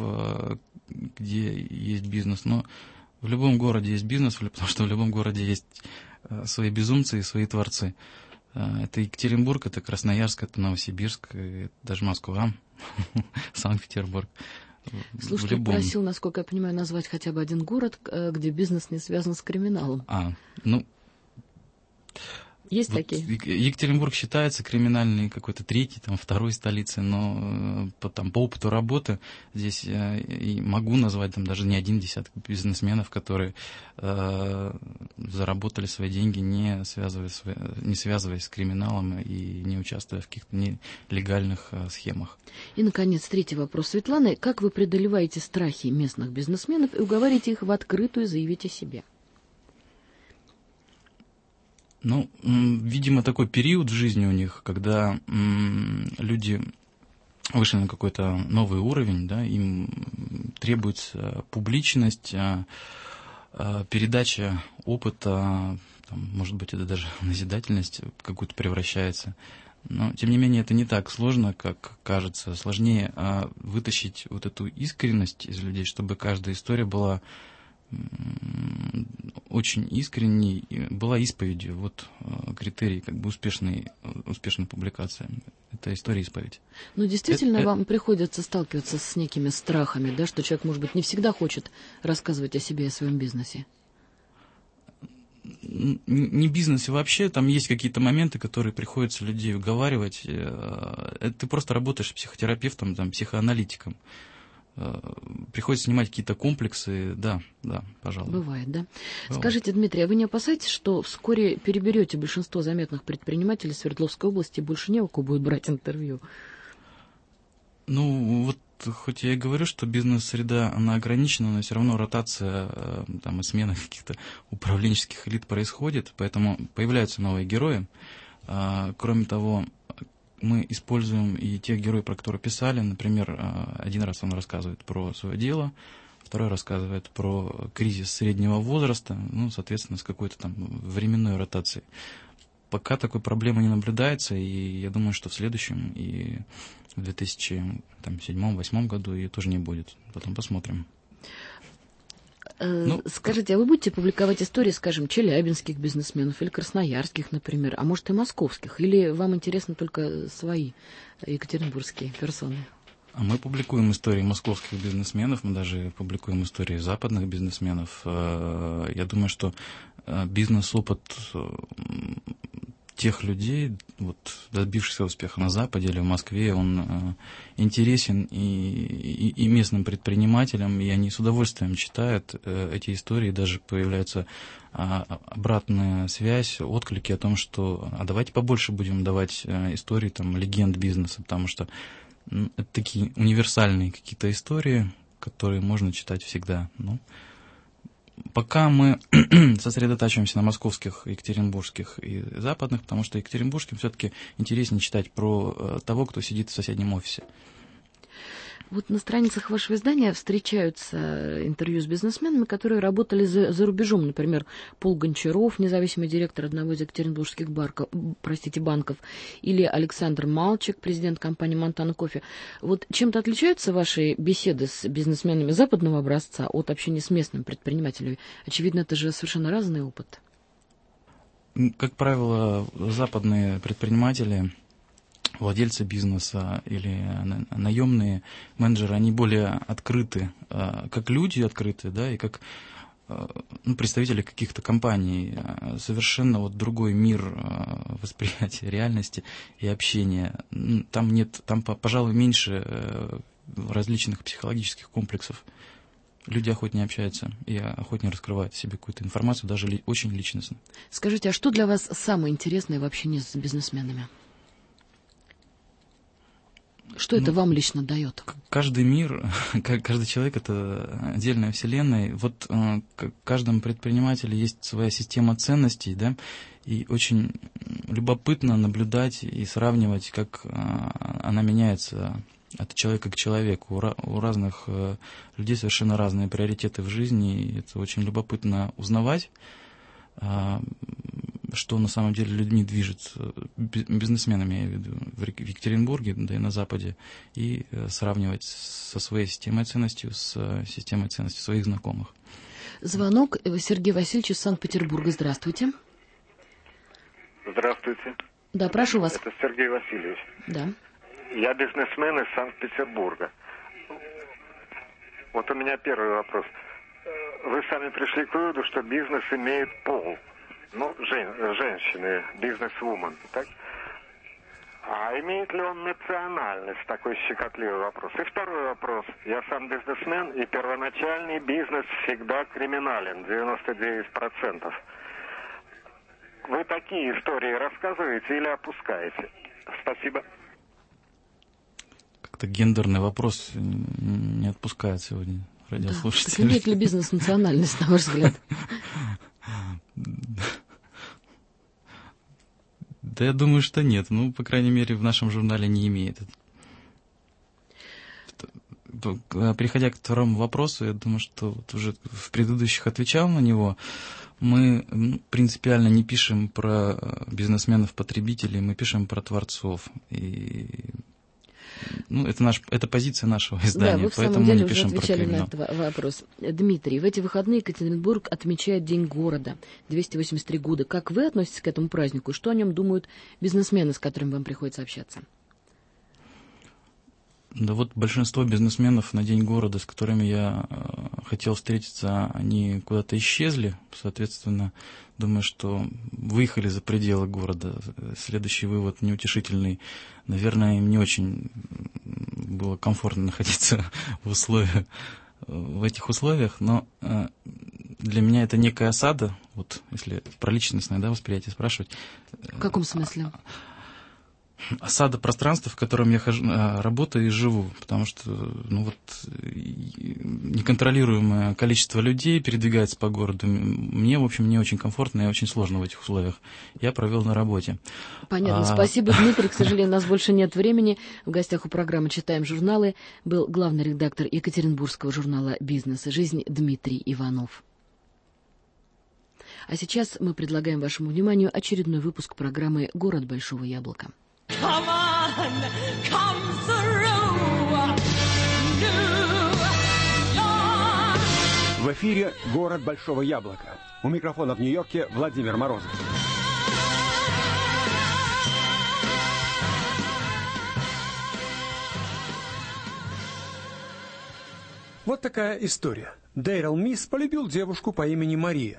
где есть бизнес, ну, в любом городе есть бизнес, потому что в любом городе есть свои безумцы и свои творцы. Это Екатеринбург, это Красноярск, это Новосибирск, это даже Москва, Санкт-Петербург. Слушайте, просил, насколько я понимаю, назвать хотя бы один город, где бизнес не связан с криминалом. А, ну... Есть вот такие? Екатеринбург считается криминальной какой-то третьей, там, второй столицей, но по, там, по опыту работы здесь я и могу назвать там, даже не один десяток бизнесменов, которые э, заработали свои деньги, не связываясь, не связываясь с криминалом и не участвуя в каких-то нелегальных э, схемах. И, наконец, третий вопрос Светланы. Как вы преодолеваете страхи местных бизнесменов и уговариваете их в открытую заявить о себе? Ну, видимо, такой период в жизни у них, когда м, люди вышли на какой-то новый уровень, да, им требуется публичность, а, а, передача опыта, там, может быть, это даже назидательность какую-то превращается. Но, тем не менее, это не так сложно, как кажется. Сложнее а, вытащить вот эту искренность из людей, чтобы каждая история была очень искренней, была исповедью. Вот критерий как бы успешной, успешной публикации. Это история-исповедь. Ну, действительно, это, вам это... приходится сталкиваться с некими страхами, да, что человек, может быть, не всегда хочет рассказывать о себе и о своем бизнесе? Не бизнесе вообще, там есть какие-то моменты, которые приходится людей уговаривать. Ты просто работаешь психотерапевтом, там, психоаналитиком. Приходится снимать какие-то комплексы, да, да, пожалуй. Бывает, да? Бывает. Скажите, Дмитрий, а вы не опасаетесь, что вскоре переберете большинство заметных предпринимателей Свердловской области и больше не у кого будет брать интервью? Ну, вот хоть я и говорю, что бизнес-среда, она ограничена, но все равно ротация там, и смена каких-то управленческих элит происходит, поэтому появляются новые герои. Кроме того, мы используем и тех героев, про которые писали. Например, один раз он рассказывает про свое дело, второй рассказывает про кризис среднего возраста, ну, соответственно, с какой-то там временной ротацией. Пока такой проблемы не наблюдается, и я думаю, что в следующем и в две тысячи седьмом-две тысячи восьмом году ее тоже не будет. Потом посмотрим. Ну, скажите, а вы будете публиковать истории, скажем, челябинских бизнесменов или красноярских, например, а может и московских? Или вам интересны только свои екатеринбургские персоны? А мы публикуем истории московских бизнесменов, мы даже публикуем истории западных бизнесменов. Я думаю, что бизнес-опыт тех людей, вот, добившихся успеха на Западе или в Москве, он э, интересен и, и, и местным предпринимателям, и они с удовольствием читают э, эти истории, даже появляется э, обратная связь, отклики о том, что а давайте побольше будем давать э, истории там, легенд бизнеса, потому что э, это такие универсальные какие-то истории, которые можно читать всегда. Ну, пока мы сосредотачиваемся на московских, екатеринбургских и западных, потому что екатеринбургским все-таки интереснее читать про того, кто сидит в соседнем офисе. Вот на страницах вашего издания встречаются интервью с бизнесменами, которые работали за, за рубежом. Например, Пол Гончаров, независимый директор одного из екатеринбургских барков, простите, банков, или Александр Малчик, президент компании «Монтана Кофе». Вот чем-то отличаются ваши беседы с бизнесменами западного образца от общения с местными предпринимателями? Очевидно, это же совершенно разный опыт. Как правило, западные предприниматели, владельцы бизнеса или наемные менеджеры, они более открыты, как люди открыты, да, и как ну, представители каких-то компаний. Совершенно вот другой мир восприятия реальности и общения. Там нет, там, пожалуй, меньше различных психологических комплексов. Люди охотнее общаются и охотнее раскрывают в себе какую-то информацию, даже ли, очень личностно. Скажите, а что для вас самое интересное в общении с бизнесменами? Что это ну, вам лично дает? Каждый мир, каждый человек — это отдельная вселенная. Вот э, к каждому предпринимателю есть своя система ценностей, да, и очень любопытно наблюдать и сравнивать, как э, она меняется от человека к человеку. У, у разных э, людей совершенно разные приоритеты в жизни, и это очень любопытно узнавать, э, что на самом деле людьми движет, бизнесменами, я имею в виду, в Екатеринбурге, да и на Западе, и сравнивать со своей системой ценностей, с системой ценностей своих знакомых. Звонок. Сергей Васильевич из Санкт-Петербурга. Здравствуйте. Здравствуйте. Да, прошу вас. Это Сергей Васильевич. Да. Я бизнесмен из Санкт-Петербурга. Вот у меня первый вопрос. Вы сами пришли к выводу, что бизнес имеет пол. Ну, жен, женщины, бизнес-вумен, так? А имеет ли он национальность? Такой щекотливый вопрос. И второй вопрос. Я сам бизнесмен, и первоначальный бизнес всегда криминален, девяносто девять процентов. Вы такие истории рассказываете или опускаете? Спасибо. Как-то гендерный вопрос не отпускает сегодня радиослушателей. Да. Имеет ли бизнес национальность, на ваш взгляд? Да я думаю, что нет. Ну, по крайней мере, в нашем журнале не имеет. Переходя к второму вопросу, я думаю, что вот уже в предыдущих отвечал на него. Мы принципиально не пишем про бизнесменов-потребителей, мы пишем про творцов. И ну, это, наш, это позиция нашего издания, да, вы в поэтому самом деле мы не пишем уже отвечали про криминал. На этот вопрос. Дмитрий, в эти выходные Екатеринбург отмечает День города, двести восемьдесят три года. Как вы относитесь к этому празднику? Что о нем думают бизнесмены, с которыми вам приходится общаться? Да вот большинство бизнесменов на День города, с которыми я э, хотел встретиться, они куда-то исчезли. Соответственно, думаю, что выехали за пределы города. Следующий вывод неутешительный. Наверное, им не очень было комфортно находиться в условиях, в этих условиях, но э, для меня это некая осада, вот если про личностное, да, восприятие спрашивать. В каком смысле? Осада пространства, в котором я хожу, работаю и живу, потому что ну вот, неконтролируемое количество людей передвигается по городу. Мне, в общем, не очень комфортно и очень сложно в этих условиях. Я провел на работе. Понятно. А... Спасибо, Дмитрий. К сожалению, у нас больше нет времени. В гостях у программы «Читаем журналы» был главный редактор екатеринбургского журнала «Бизнес и жизнь» Дмитрий Иванов. А сейчас мы предлагаем вашему вниманию очередной выпуск программы «Город большого яблока». Come on, come through, New York. В эфире «Город большого яблока». У микрофона в Нью-Йорке Владимир Морозов. Вот такая история. Дейрел Мисс полюбил девушку по имени Мария.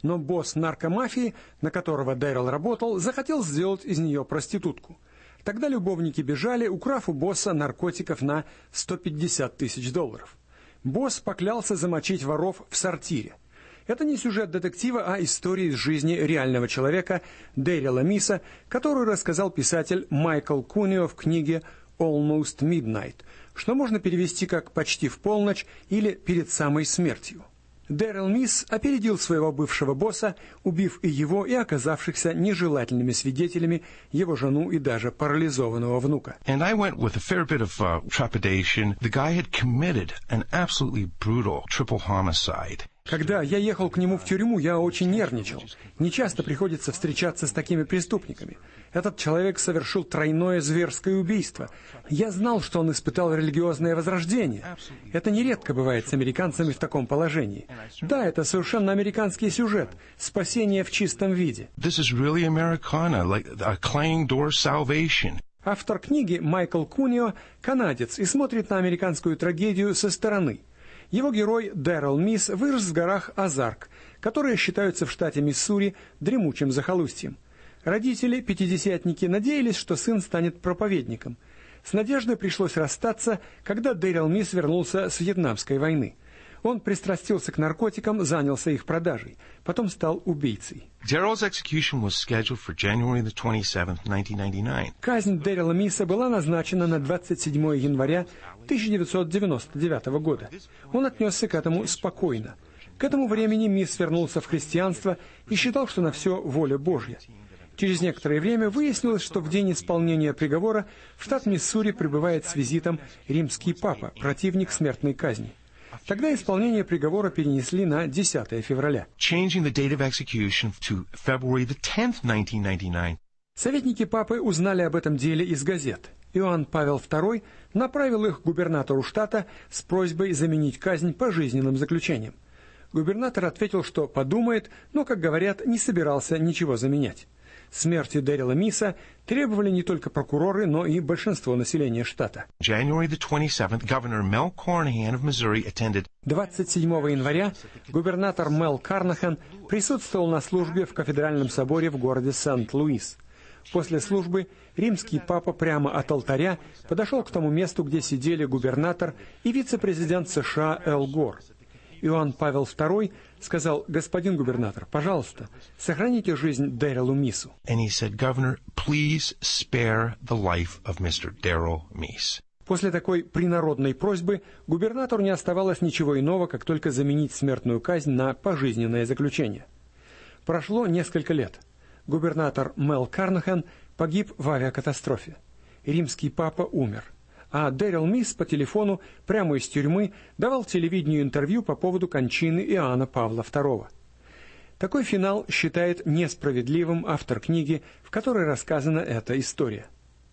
Но босс наркомафии, на которого Дэрил работал, захотел сделать из нее проститутку. Тогда любовники бежали, украв у босса наркотиков на сто пятьдесят тысяч долларов. Босс поклялся замочить воров в сортире. Это не сюжет детектива, а история из жизни реального человека Дэрила Миса, которую рассказал писатель Майкл Кунио в книге «Almost Midnight», что можно перевести как «почти в полночь» или «перед самой смертью». Дэрил Мис опередил своего бывшего босса, убив и его, и оказавшихся нежелательными свидетелями его жену и даже парализованного внука. And I went with a fair bit of uh, trepidation. The guy had committed an absolutely brutal triple homicide. Когда я ехал к нему в тюрьму, я очень нервничал. Нечасто приходится встречаться с такими преступниками. Этот человек совершил тройное зверское убийство. Я знал, что он испытал религиозное возрождение. Это нередко бывает с американцами в таком положении. Да, это совершенно американский сюжет. Спасение в чистом виде. This is really Americana, like a clanging door salvation. Автор книги Майкл Кунио канадец и смотрит на американскую трагедию со стороны. Его герой Дэрил Мис вырос в горах Озарк, которые считаются в штате Миссури дремучим захолустьем. Родители, пятидесятники, надеялись, что сын станет проповедником. С надеждой пришлось расстаться, когда Дэрил Мис вернулся с Вьетнамской войны. Он пристрастился к наркотикам, занялся их продажей, потом стал убийцей. Daryl's execution was scheduled for January the twenty-seventh, nineteen ninety-nine. Казнь Дэрила Миса была назначена на двадцать седьмое января тысяча девятьсот девяносто девятого года. Он отнесся к этому спокойно. К этому времени Мис вернулся в христианство и считал, что на все воля Божья. Через некоторое время выяснилось, что в день исполнения приговора в штат Миссури прибывает с визитом римский папа, противник смертной казни. Тогда исполнение приговора перенесли на десятое февраля. Changing the date of execution to February the tenth, nineteen ninety-nine. Советники папы узнали об этом деле из газет. Иоанн Павел второй направил их к губернатору штата с просьбой заменить казнь пожизненным заключением. Губернатор ответил, что подумает, но, как говорят, не собирался ничего заменять. Смерти Дэрила Миса требовали не только прокуроры, но и большинство населения штата. January the twenty-seventh, Governor Mel Carnahan of Missouri attended. двадцать седьмого января губернатор Мел Карнахан присутствовал на службе в кафедральном соборе в городе Сент-Луис. После службы римский папа прямо от алтаря подошел к тому месту, где сидели губернатор и вице-президент США Эл Гор. Иоанн Павел второй сказал: «Господин губернатор, пожалуйста, сохраните жизнь Дэрилу Мису». And he said, Governor, please spare the life of мистер Daryl Meese. После такой принародной просьбы губернатору не оставалось ничего иного, как только заменить смертную казнь на пожизненное заключение. Прошло несколько лет. Губернатор Мел Карнахан погиб в авиакатастрофе. Римский папа умер. А Дэрил Мис по телефону прямо из тюрьмы давал телевидению интервью по поводу кончины Иоанна Павла второго. Такой финал считает несправедливым автор книги, в которой рассказана эта история.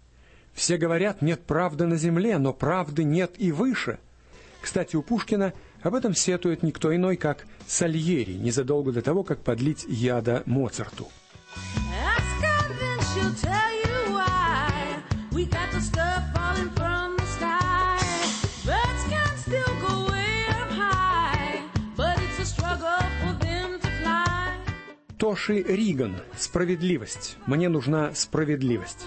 Все говорят, нет правды на земле, но правды нет и выше. Кстати, у Пушкина об этом сетует никто иной, как Сальери, незадолго до того, как подлить яда Моцарту. Тоши Риган. Справедливость. Мне нужна справедливость.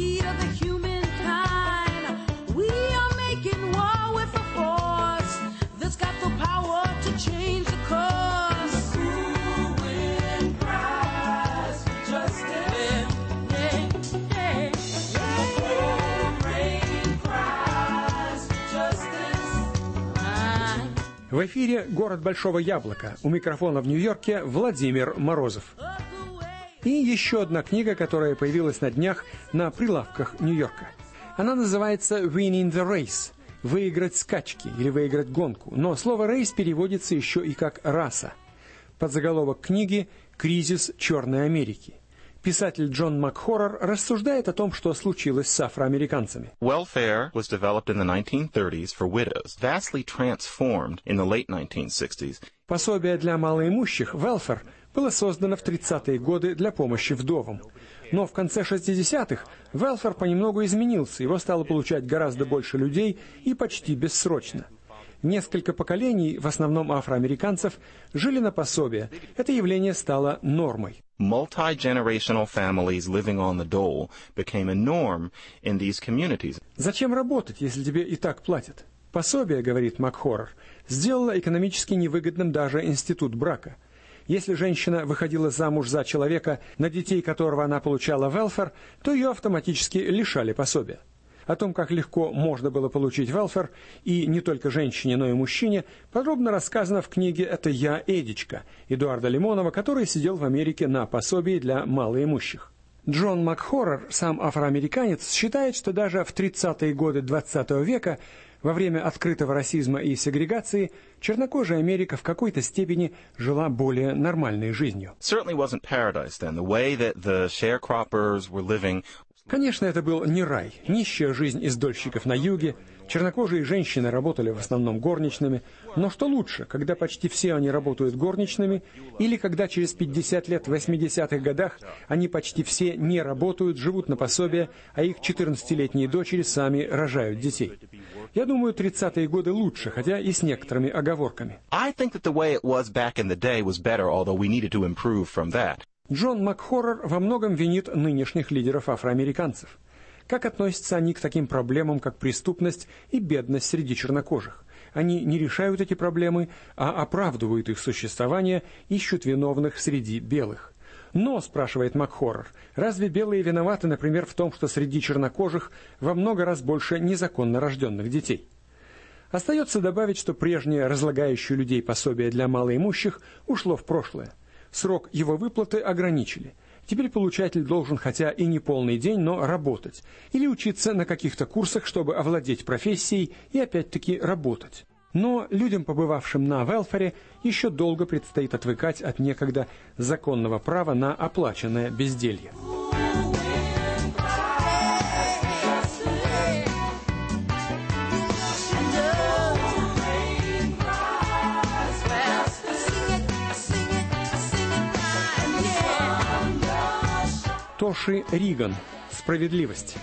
В эфире «Город Большого Яблока». У микрофона в Нью-Йорке Владимир Морозов. И еще одна книга, которая появилась на днях на прилавках Нью-Йорка. Она называется «Winning the Race» – «Выиграть скачки» или «Выиграть гонку». Но слово «рейс» переводится еще и как «раса». Подзаголовок книги «Кризис Черной Америки». Писатель Джон Макхоррор рассуждает о том, что случилось с афроамериканцами. Welfare was developed in the nineteen thirties for widows, vastly transformed in the late nineteen sixties. Пособие для малоимущих, welfare, было создано в тридцатые годы для помощи вдовам. Но в конце шестидесятых welfare понемногу изменился, его стало получать гораздо больше людей и почти бессрочно. Несколько поколений, в основном афроамериканцев, жили на пособие. Это явление стало нормой. Multi-generational families living on the dole became a norm in these communities. Зачем работать, если тебе и так платят? Пособие, говорит МакХоррор, сделало экономически невыгодным даже институт брака. Если женщина выходила замуж за человека, на детей которого она получала велфер, то ее автоматически лишали пособия. О том, как легко можно было получить велфер, и не только женщине, но и мужчине, подробно рассказано в книге «Это я, Эдичка» Эдуарда Лимонова, который сидел в Америке на пособии для малоимущих. Джон МакХоррор, сам афроамериканец, считает, что даже в тридцатые годы двадцатого века, во время открытого расизма и сегрегации, чернокожая Америка в какой-то степени жила более нормальной жизнью. Конечно, это был не рай, нищая жизнь издольщиков на юге, чернокожие женщины работали в основном горничными, но что лучше, когда почти все они работают горничными, или когда через пятьдесят лет в восьмидесятых годах они почти все не работают, живут на пособие, а их четырнадцатилетние дочери сами рожают детей. Я думаю, тридцатые годы лучше, хотя и с некоторыми оговорками. Джон МакХоррор во многом винит нынешних лидеров афроамериканцев. Как относятся они к таким проблемам, как преступность и бедность среди чернокожих? Они не решают эти проблемы, а оправдывают их существование, ищут виновных среди белых. Но, спрашивает МакХоррор, разве белые виноваты, например, в том, что среди чернокожих во много раз больше незаконно рожденных детей? Остается добавить, что прежнее разлагающее людей пособие для малоимущих ушло в прошлое. Срок его выплаты ограничили. Теперь получатель должен, хотя и не полный день, но работать. Или учиться на каких-то курсах, чтобы овладеть профессией и опять-таки работать. Но людям, побывавшим на велфере, еще долго предстоит отвыкать от некогда законного права на оплаченное безделье. Тоши Риган. Справедливость.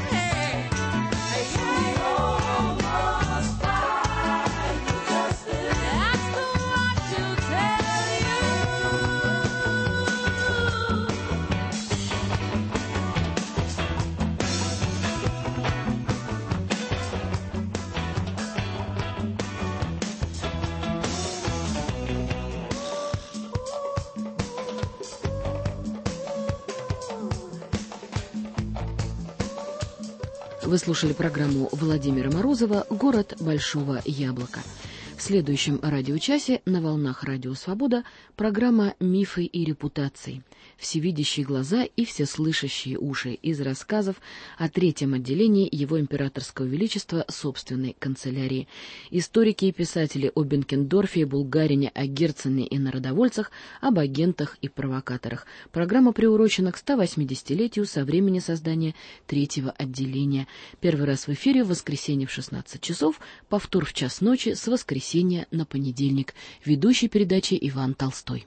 Вы слушали программу Владимира Морозова «Город большого яблока». В следующем радиочасе на волнах Радио Свобода программа «Мифы и репутации». Всевидящие глаза и всеслышащие уши из рассказов о третьем отделении Его Императорского Величества собственной канцелярии. Историки и писатели о Бенкендорфе и Булгарине, о Герцене и народовольцах, об агентах и провокаторах. Программа приурочена к ста восьмидесятилетию со времени создания третьего отделения. Первый раз в эфире в воскресенье в шестнадцать часов, повтор в час ночи с воскресенья на понедельник. Ведущий передачи Иван Толстой.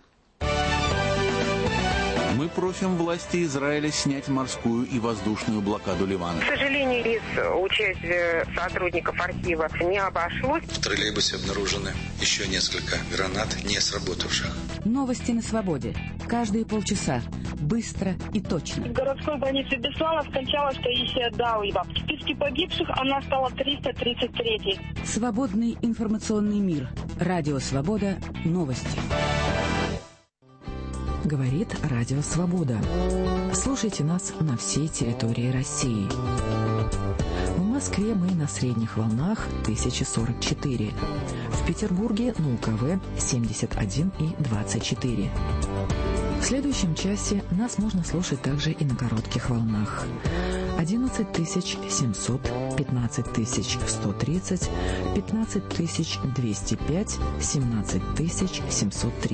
Мы просим власти Израиля снять морскую и воздушную блокаду Ливана. К сожалению, без участия сотрудников архива не обошлось. В троллейбусе обнаружены еще несколько гранат, не сработавших. Новости на свободе. Каждые полчаса. Быстро и точно. В городской больнице Беслана скончалась Таисия Дауева. В списке погибших она стала триста тридцать третьей. Свободный информационный мир. Радио Свобода. Новости. Говорит Радио Свобода. Слушайте нас на всей территории России. В Москве мы на средних волнах тысяча сорок четыре. В Петербурге на УКВ семьдесят один и двадцать четыре. В следующем часе нас можно слушать также и на коротких волнах. одиннадцать тысяч семьсот, пятнадцать тысяч сто тридцать, пятнадцать тысяч двести пять, семнадцать тысяч семьсот три.